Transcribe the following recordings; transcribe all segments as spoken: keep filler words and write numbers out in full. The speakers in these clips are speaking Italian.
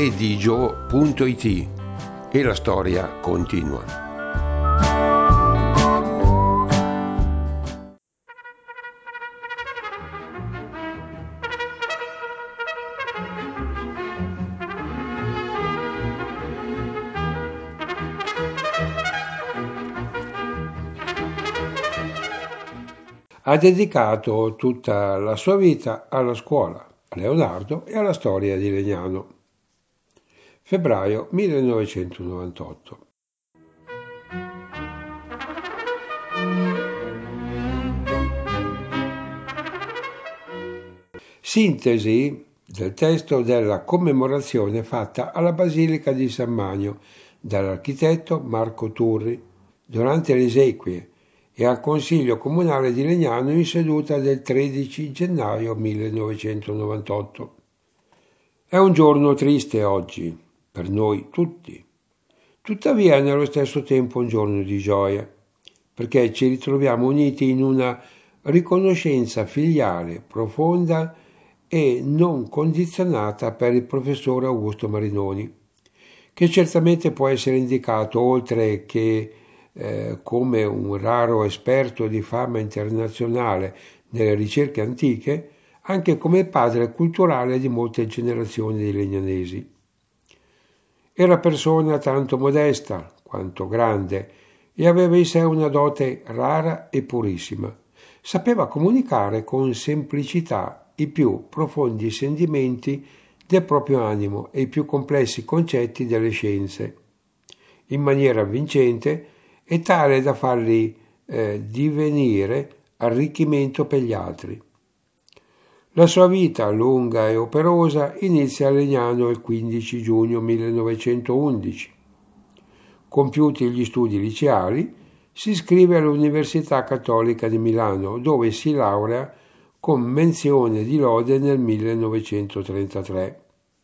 edigio punto it e la storia continua. Ha dedicato tutta la sua vita alla scuola, a Leonardo e alla storia di Legnano. Febbraio millenovecentonovantotto. Sintesi del testo della commemorazione fatta alla Basilica di San Magno dall'architetto Marco Turri durante le esequie e al Consiglio Comunale di Legnano in seduta del tredici gennaio millenovecentonovantotto. È un giorno triste oggi, per noi tutti. Tuttavia è nello stesso tempo un giorno di gioia, perché ci ritroviamo uniti in una riconoscenza filiale profonda e non condizionata per il professor Augusto Marinoni, che certamente può essere indicato, oltre che eh, come un raro esperto di fama internazionale nelle ricerche antiche, anche come padre culturale di molte generazioni di legnanesi. Era persona tanto modesta quanto grande e aveva in sé una dote rara e purissima. Sapeva comunicare con semplicità i più profondi sentimenti del proprio animo e i più complessi concetti delle scienze, in maniera vincente e tale da farli eh, divenire arricchimento per gli altri. La sua vita, lunga e operosa, inizia a Legnano il quindici giugno millenovecentoundici. Compiuti gli studi liceali, si iscrive all'Università Cattolica di Milano, dove si laurea con menzione di lode nel millenovecentotrentatré.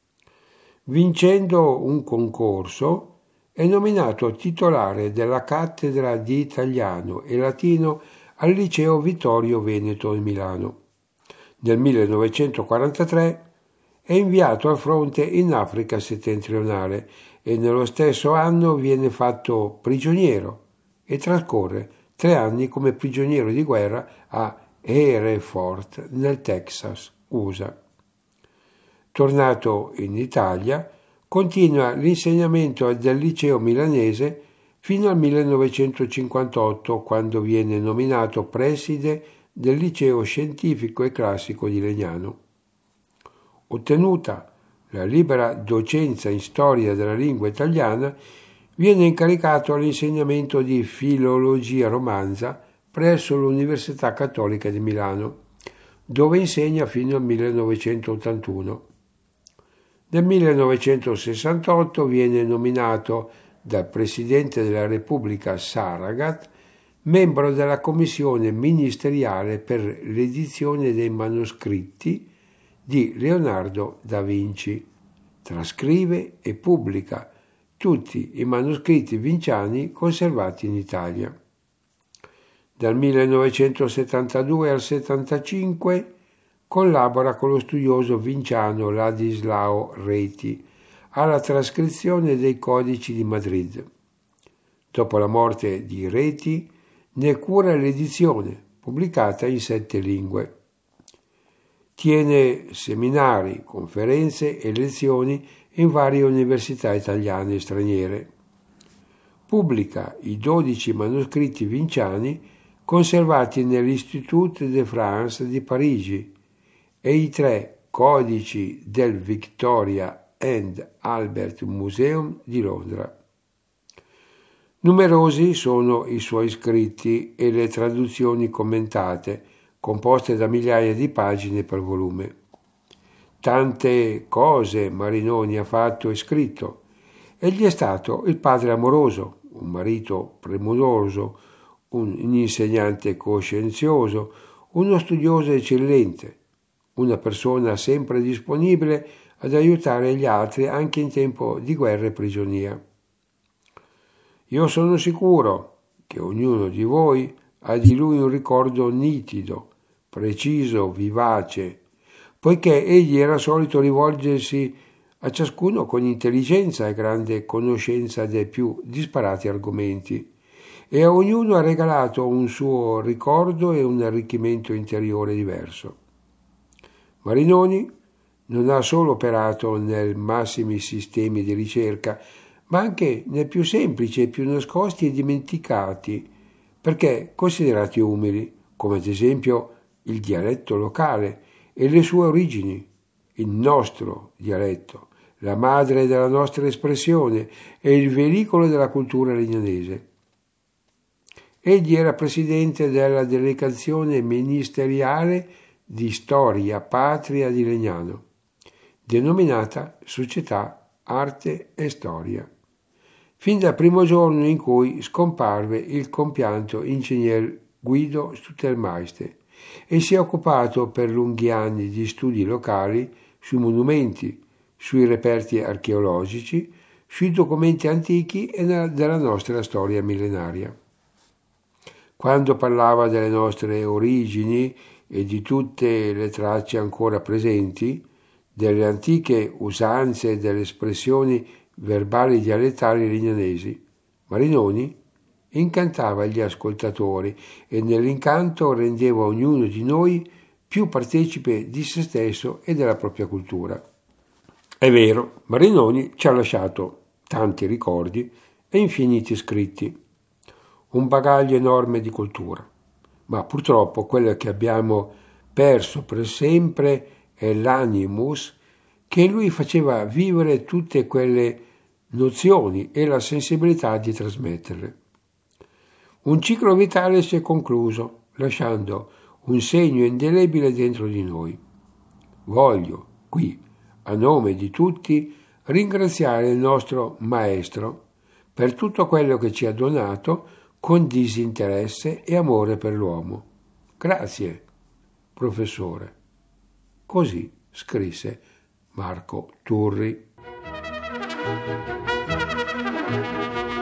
Vincendo un concorso, è nominato titolare della cattedra di italiano e latino al Liceo Vittorio Veneto di Milano. Nel millenovecentoquarantatré è inviato al fronte in Africa settentrionale e nello stesso anno viene fatto prigioniero e trascorre tre anni come prigioniero di guerra a Hereford, nel Texas, U S A. Tornato in Italia, continua l'insegnamento del liceo milanese fino al millenovecentocinquantotto, quando viene nominato preside del liceo scientifico e classico di Legnano. Ottenuta la libera docenza in storia della lingua italiana, viene incaricato all'insegnamento di filologia romanza presso l'Università Cattolica di Milano, dove insegna fino al millenovecentottantuno. Nel millenovecentosessantotto viene nominato dal Presidente della Repubblica Saragat membro della commissione ministeriale per l'edizione dei manoscritti di Leonardo da Vinci. Trascrive e pubblica tutti i manoscritti vinciani conservati in Italia. Dal millenovecentosettantadue al settantacinque collabora con lo studioso vinciano Ladislao Reti alla trascrizione dei codici di Madrid. Dopo la morte di Reti, ne cura l'edizione, pubblicata in sette lingue. Tiene seminari, conferenze e lezioni in varie università italiane e straniere. Pubblica i dodici manoscritti vinciani conservati nell'Institut de France di Parigi e i tre codici del Victoria and Albert Museum di Londra. Numerosi sono i suoi scritti e le traduzioni commentate, composte da migliaia di pagine per volume. Tante cose Marinoni ha fatto e scritto. Egli è stato il padre amoroso, un marito premuroso, un insegnante coscienzioso, uno studioso eccellente, una persona sempre disponibile ad aiutare gli altri anche in tempo di guerra e prigionia. Io sono sicuro che ognuno di voi ha di lui un ricordo nitido, preciso, vivace, poiché egli era solito rivolgersi a ciascuno con intelligenza e grande conoscenza dei più disparati argomenti, e a ognuno ha regalato un suo ricordo e un arricchimento interiore diverso. Marinoni non ha solo operato nei massimi sistemi di ricerca, ma anche nei più semplici e più nascosti e dimenticati, perché considerati umili, come ad esempio il dialetto locale e le sue origini, il nostro dialetto, la madre della nostra espressione e il veicolo della cultura legnanese. Egli era presidente della delegazione ministeriale di Storia Patria di Legnano, denominata Società Arte e Storia, fin dal primo giorno in cui scomparve il compianto ingegner Guido Stuttelmeister e si è occupato per lunghi anni di studi locali sui monumenti, sui reperti archeologici, sui documenti antichi e della nostra storia millenaria. Quando parlava delle nostre origini e di tutte le tracce ancora presenti, delle antiche usanze e delle espressioni verbali dialettali legnanesi, Marinoni incantava gli ascoltatori e nell'incanto rendeva ognuno di noi più partecipe di se stesso e della propria cultura. È vero, Marinoni ci ha lasciato tanti ricordi e infiniti scritti, un bagaglio enorme di cultura, ma purtroppo quello che abbiamo perso per sempre è l'animus che in lui faceva vivere tutte quelle nozioni e la sensibilità di trasmetterle. Un ciclo vitale si è concluso, lasciando un segno indelebile dentro di noi. Voglio, qui, a nome di tutti, ringraziare il nostro maestro per tutto quello che ci ha donato con disinteresse e amore per l'uomo. Grazie, professore. Così scrisse Marco Turri.